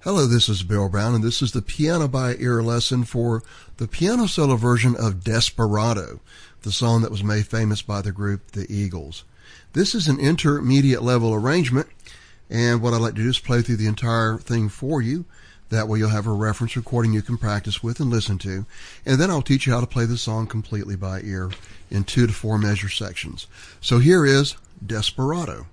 Hello, this is Bill Brown, and this is the Piano by Ear lesson for the piano solo version of Desperado, the song that was made famous by the group The Eagles. This is an intermediate level arrangement, and what I'd like to do is play through the entire thing for you. That way you'll have a reference recording you can practice with and listen to, and then I'll teach you how to play the song completely by ear in 2 to 4 measure sections. So here is Desperado.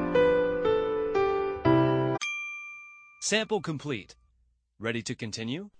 Sample complete. Ready to continue?